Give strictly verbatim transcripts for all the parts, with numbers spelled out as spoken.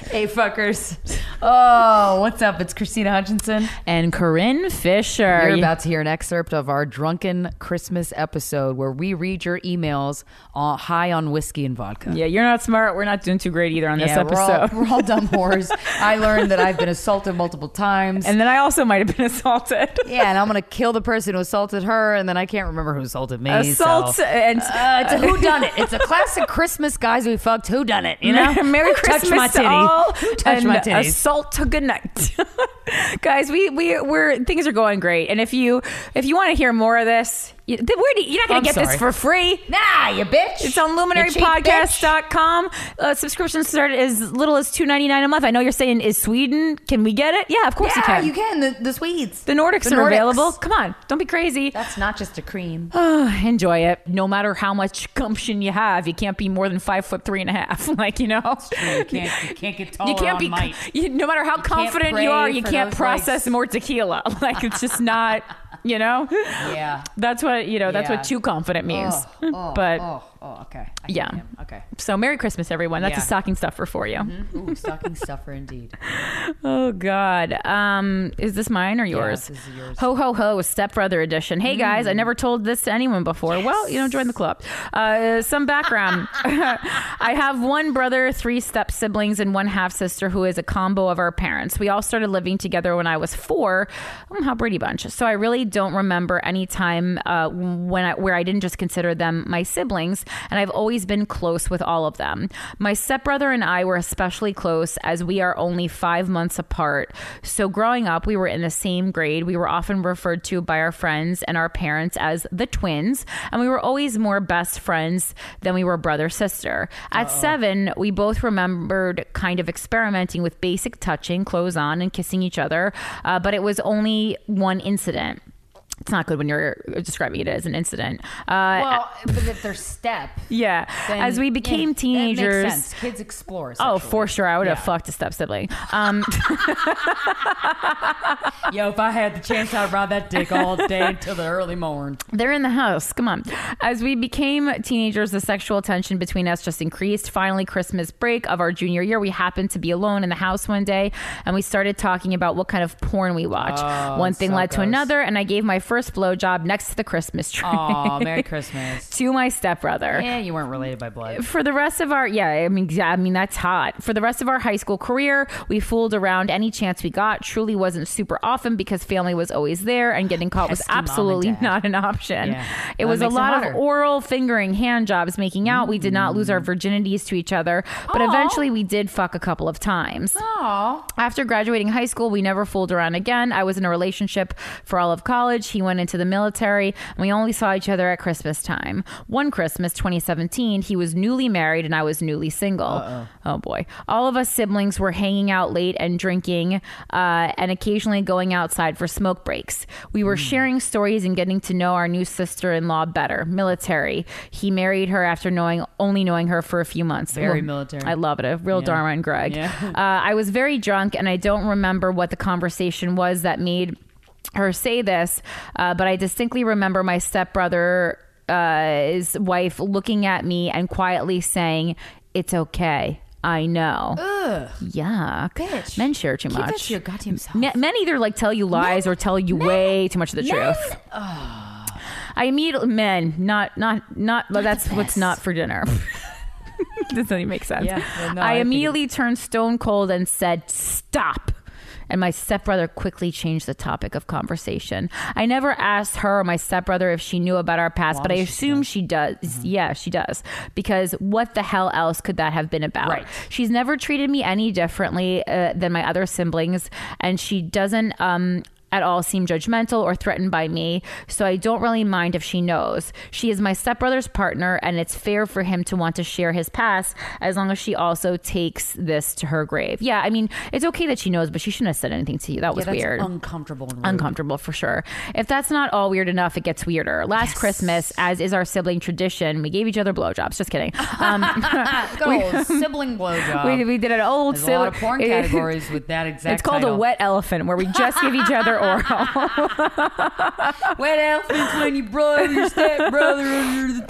Hey, fuckers. Oh, what's up? It's Christina Hutchinson. And Corinne Fisher. You're about to hear an excerpt of our Drunken Christmas episode where we read your emails on, high on whiskey and vodka. Yeah, you're not smart. We're not doing too great either on this yeah, episode. We're all, we're all dumb whores. I learned that I've been assaulted multiple times. And then I also might have been assaulted. Yeah, and I'm going to kill the person who assaulted her, and then I can't remember who assaulted me. Assault so. and... Uh, it's a whodunit. It's a classic Christmas guys we fucked whodunit, you know? Merry Who Christmas touched my titty? to all. Who touched and my titties? Assault to good night. Guys, we, we, we're, things are going great. And if you, if you want to hear more of this, you, th- where do you, you're not going to get sorry. this for free. Nah, you bitch. It's on luminary podcast dot com. Uh, subscriptions start as little as two ninety-nine a month. I know you're saying, is Sweden? Can we get it? Yeah, of course Yeah, you you can. can. The, the Swedes. The Nordics The are Nordics. available. Come on, don't be crazy. That's not just a cream. Oh, enjoy it. No matter how much gumption you have, you can't be more than five foot three and a half. Like, you know, You can't, you can't get taller you can't on be. might. You, no matter how confident pray you are, you for can't those process legs. more tequila. Like, it's just not. You know. Yeah. That's what you know. That's Yeah. what too confident means. Oh, oh, but oh, oh, okay. I yeah. get it. Okay. So Merry Christmas, everyone. That's Yeah. a stocking stuffer for you. Ooh, stocking stuffer indeed. Oh God. Um, is this mine or yours? this is yours. Ho ho ho, stepbrother edition. Hey guys, I never told this to anyone before. Well, you know, join the club. Uh, some background. I have one brother, three step siblings, and one half sister who is a combo of our parents. We all started living together when I was four. Um, how Brady Bunch. So I really don't remember any time uh, when I, where I didn't just consider them my siblings, and I've always been close with all of them. My stepbrother and I were especially close as we are only five months apart. So growing up, we were in the same grade. We were often referred to by our friends and our parents as the twins, and we were always more best friends than we were brother-sister. At Uh-oh. seven, we both remembered kind of experimenting with basic touching, clothes on, and kissing each other, uh, but it was only one incident. It's not good when you're describing it as an incident. Uh, Well, but if they're step, yeah. then, As we became yeah, teenagers, that makes sense. Kids explore. oh, Sexually. for sure, I would have Yeah. fucked a step sibling. Um, Yo, if I had the chance, I'd ride that dick all day until the early morn. They're in the house. Come on. As we became teenagers, the sexual tension between us just increased. Finally, Christmas break of our junior year, we happened to be alone in the house one day, and we started talking about what kind of porn we watch. Oh, one thing so led to gross. another, and I gave my first blowjob next to the Christmas tree. Oh, Merry Christmas. To my stepbrother. Yeah, you weren't related by blood. For the rest of our, yeah, I mean, yeah, I mean, that's hot. For the rest of our high school career, we fooled around any chance we got. Truly wasn't super often because family was always there, and getting caught was Pesky mom and absolutely dad. not an option. Yeah. It That was a makes it lot hotter. of oral, fingering, hand jobs, making out. We did not lose our virginities to each other, but Aw. eventually we did fuck a couple of times. Oh, After graduating high school, we never fooled around again. I was in a relationship for all of college. He went into the military, and we only saw each other at Christmas time. One Christmas, twenty seventeen, he was newly married and I was newly single. Uh-oh. Oh boy. All of us siblings were hanging out late and drinking uh, and occasionally going outside for smoke breaks. We were mm. sharing stories and getting to know our new sister-in-law better. Military. He married her after knowing only knowing her for a few months. Very Well, military. I love it. A real Yeah. Dharma and Greg. Yeah. uh, I was very drunk and I don't remember what the conversation was that made her say this, uh, but I distinctly remember my stepbrother, uh, his wife, looking at me and quietly saying, "It's okay. I know." Ugh. Yuck. Bitch. Men share too Keep much. that to your goddamn self. Men, men either like tell you lies Men- or tell you men- way too much of the men- truth. I immediately men, not not not. Not that's the what's best. not for dinner. Doesn't even make sense. Yeah, well, no, I, I think- immediately turned stone cold and said, "Stop." And my stepbrother quickly changed the topic of conversation. I never asked her or my stepbrother if she knew about our past, Well, but I she assume does. she does. Mm-hmm. Yeah, she does. Because what the hell else could that have been about? Right. She's never treated me any differently uh, than my other siblings, and she doesn't um, at all seem judgmental or threatened by me, so I don't really mind if she knows. She is my stepbrother's partner, and it's fair for him to want to share his past as long as she also takes this to her grave. Yeah, I mean, it's okay that she knows, but she shouldn't have said anything to you. That was yeah, that's weird. uncomfortable and rude. Uncomfortable for sure. If that's not all weird enough, it gets weirder. Last Yes. Christmas, as is our sibling tradition, we gave each other blowjobs. Just kidding. Um, Good old sibling blowjob. we, we did an old There's a sibling. lot of porn categories with that exact It's called title. a wet elephant, where we just give each other or oral? Wet elephants when you brought your stepbrother under the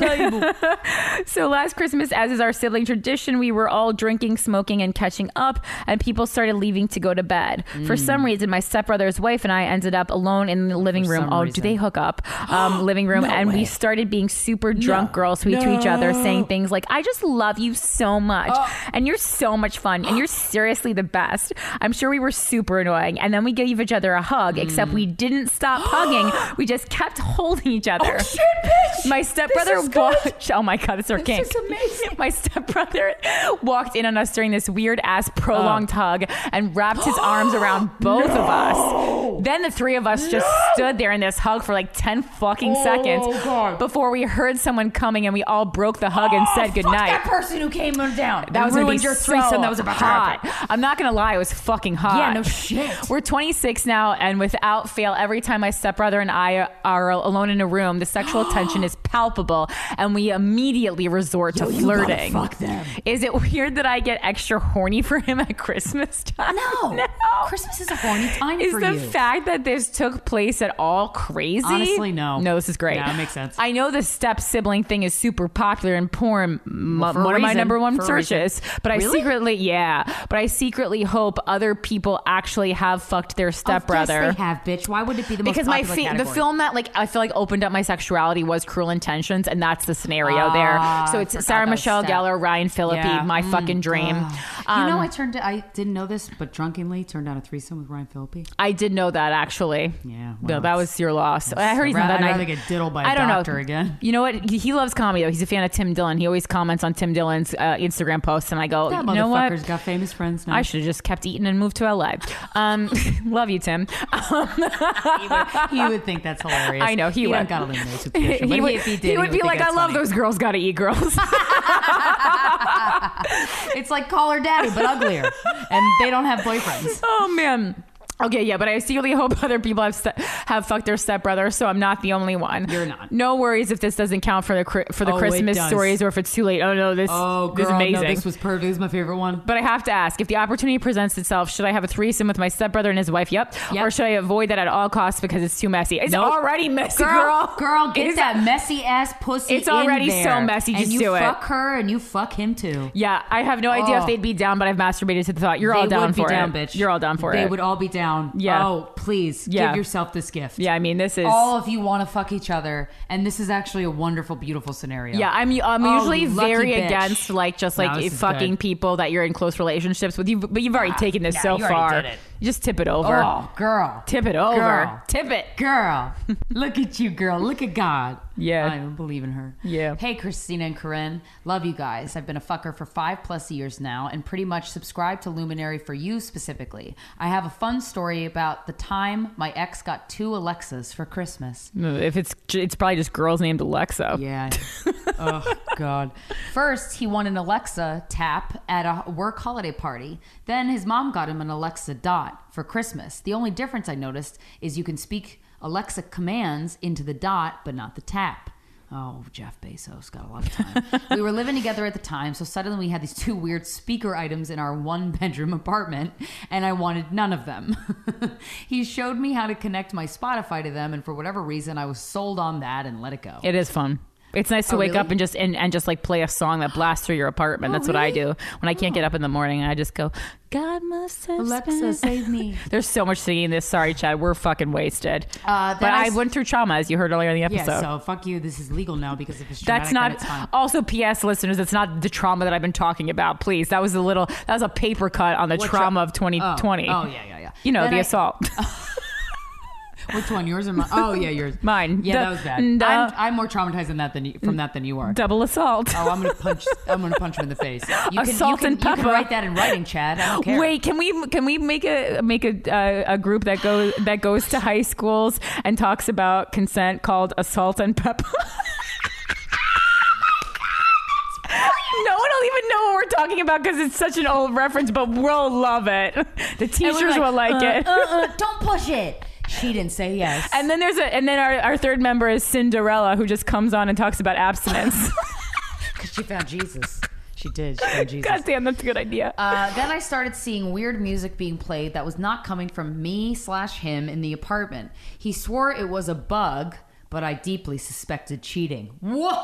table. So last Christmas, as is our sibling tradition, we were all drinking, smoking, and catching up, and people started leaving to go to bed. Mm. For some reason, my stepbrother's wife and I ended up alone in the living For room. Oh, reason. do they hook up? Um, living room, No and way. we started being super drunk, No. girl sweet No. to each other, saying things like, "I just love you so much, Oh. and you're so much fun, and you're seriously the best." I'm sure we were super annoying, and then we gave each other a hug. Except we didn't stop hugging; we just kept holding each other. Oh shit, bitch! My stepbrother This is walked. Oh my god, it's our king. This is amazing. My stepbrother walked in on us during this weird ass prolonged Oh. hug and wrapped his arms around both of us. Then the three of us just stood there in this hug for like ten fucking Oh, seconds God. before we heard someone coming, and we all broke the hug and said Fuck goodnight. that person who came on down. That was gonna ruined be your so threesome. That was about to hot. happen. I'm not gonna lie, it was fucking hot. Yeah, no shit. We're twenty-six now, and without fail, every time my stepbrother and I are alone in a room, the sexual tension is palpable, and we immediately resort to Yo, you flirting. gotta fuck them. Is it weird that I get extra horny for him at Christmas time? No. no. Christmas is a horny time Is for the you. fact that this took place at all crazy? Honestly, no. No, this is great. Yeah, it makes sense. I know the step sibling thing is super popular in porn. M- Well, for a one of my reason. number one For a searches. But I Really? secretly, yeah. But I secretly hope other people actually have fucked their stepbrother. Yes, they have, bitch. Why would it be the most Because my popular fe- the category? film that like I feel like opened up my sexuality was Cruel Intentions, and that's the scenario Ah, there. So I it's forgot Sarah that Michelle step. Gellar, Ryan Phillippe, Yeah. my Mm, fucking dream. ah. you know, Um, I turned. I didn't know this, but drunkenly turned down a threesome with Ryan Phillippe. I did know that actually. Yeah, no, well, that was your loss. I heard he's not I'd that nice. rather get diddled by a I don't doctor know. again. You know what? He, he loves comedy though. He's a fan of Tim Dillon. He always comments on Tim Dillon's uh, Instagram posts, and I go, That you know what? motherfucker's got famous friends now. I should have just kept eating and moved to L A. Um, love you, Tim. Um, he, would, he would think that's hilarious. I know, he he would. Don't gotta leave me with Christian, but he would, if he did, he would be think like, I that's love funny. those girls gotta eat girls. It's like Call Her Daddy, but uglier, and they don't have boyfriends. Oh man. Okay, yeah, but I secretly hope other people have ste- have fucked their stepbrother, so I'm not the only one. You're not. No worries if this doesn't count for the cri- for the Oh, it Christmas does. stories, or if it's too late. Oh no, this, Oh, this is girl, amazing. no, this was perfect. This is my favorite one. But I have to ask, if the opportunity presents itself, should I have a threesome with my stepbrother and his wife? Yep. Yep. Or should I avoid that at all costs because it's too messy? It's Nope. already messy, Girl, girl. girl, get It's- that messy ass pussy. It's in already there. so messy, and just you do it. fuck her and you fuck him too. Yeah, I have no idea if Oh. they'd be down, but I've masturbated to the thought. You're They all down would be for down, it. bitch. You're all down for they it. They would all be down. Yeah. Oh, please Yeah. give yourself this gift. Yeah, I mean, this is. All of you want to fuck each other, and this is actually a wonderful, beautiful scenario. Yeah, I'm I'm Oh, usually lucky very bitch. against like just like No, this is fucking good. people that you're in close relationships with. You, but you've already taken this yeah, so you already far. did it. You just tip it over. Oh, girl. Tip it over. Girl. Tip it. Girl, look at you, girl. Look at God. Yeah. I don't believe in her. Yeah. Hey, Christina and Corinne. Love you guys. I've been a fucker for five plus years now and pretty much subscribed to Luminary for you specifically. I have a fun story about the time my ex got two Alexas for Christmas. If it's it's probably just girls named Alexa. Yeah. Oh, God. First, he won an Alexa tap at a work holiday party. Then his mom got him an Alexa Dot for Christmas. The only difference I noticed is you can speak Alexa commands into the Dot, but not the tap. Oh, Jeff Bezos got a lot of time. We were living together at the time, so suddenly we had these two weird speaker items in our one-bedroom apartment, and I wanted none of them. He showed me how to connect my Spotify to them, and for whatever reason, I was sold on that and let it go. It is fun. It's nice to Oh, wake really? up and just and, and just like play a song that blasts through your apartment. Oh, That's what I really? do when I can't get up in the morning. I just go, God must have Alexa, spent-" save me. There's so much singing in this. Sorry, Chad, we're fucking wasted. Uh, but then I I s- went through trauma, as you heard earlier in the episode. Yeah, so fuck you. This is legal now because if it's traumatic, That's then not. it's fine. Also, P S listeners, it's not the trauma that I've been talking about. Please, that was a little. That was a paper cut on the What trauma tra- of twenty twenty. Oh, oh, yeah, yeah, yeah. You know, Then the I- assault. Which one, yours or mine? Oh, yeah, yours. Mine. Yeah, The- that was bad. the- I'm, I'm more traumatized than that than you, from that than you are. Double assault. Oh, I'm gonna punch. I'm gonna punch him in the face. You can, Assault you can, and you can pepper. write that in writing, Chad. I don't care. Wait, can we can we make a make a uh, a group that goes that goes to high schools and talks about consent called Assault and Pepper? No one will even know what we're talking about because it's such an old reference, but we'll love it. The And we're teachers will like uh, it. Uh, uh, don't push it. She didn't say yes. And then there's a and then our, our third member is Cinderella, who just comes on and talks about abstinence. Because she found Jesus. She She did. She found Jesus. God damn, that's a good idea. Uh, then I started seeing weird music being played that was not coming from me slash him in the apartment. He swore it was a bug, but I deeply suspected cheating.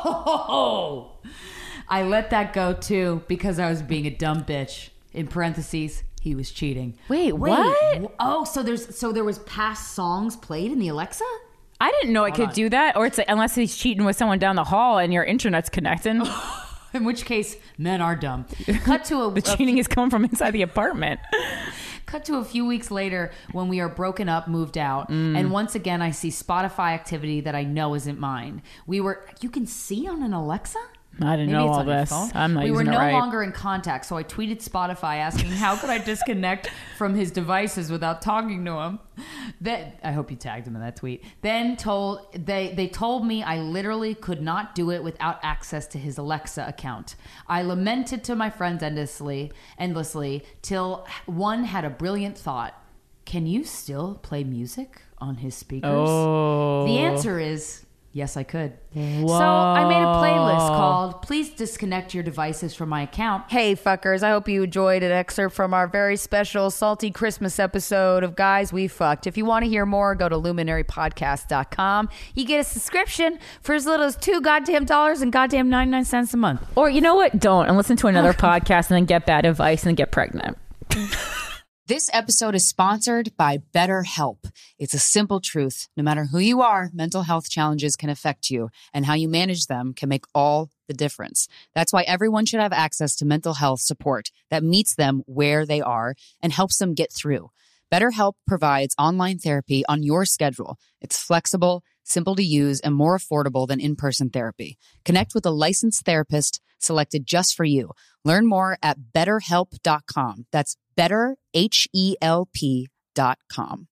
Whoa! I let that go too because I was being a dumb bitch. In parentheses, he was cheating. Wait, Wait what? Oh, so there's so there was past songs played in the Alexa? I didn't know it Hold could on. do that. Or it's like, unless he's cheating with someone down the hall and your internet's connecting. In which case, men are dumb. Cut to a the cheating a, is coming from inside the apartment. Cut to a few weeks later when we are broken up, moved out, mm. and once again I see Spotify activity that I know isn't mine. We were. You can see on an Alexa. I didn't Maybe know all this. I'm not we using were it no right. longer in contact, so I tweeted Spotify asking how could I disconnect from his devices without talking to him. That I hope you tagged him in that tweet. Then told they they told me I literally could not do it without access to his Alexa account. I lamented to my friends endlessly, endlessly till one had a brilliant thought. Can you still play music on his speakers? Oh. The answer is yes, I could. Whoa. So I made a playlist called Please Disconnect Your Devices from My Account. Hey, fuckers, I hope you enjoyed an excerpt from our very special Salty Christmas episode of Guys We Fucked. If you want to hear more, go to luminary podcast dot com. You get a subscription for as little as two goddamn dollars and goddamn ninety-nine cents a month. Or you know what? Don't. And listen to another podcast and then get bad advice and then get pregnant. This episode is sponsored by BetterHelp. It's a simple truth. No matter who you are, mental health challenges can affect you, and how you manage them can make all the difference. That's why everyone should have access to mental health support that meets them where they are and helps them get through. BetterHelp provides online therapy on your schedule. It's flexible, simple to use, and more affordable than in-person therapy. Connect with a licensed therapist selected just for you. Learn more at better help dot com. That's better H E L P dot com.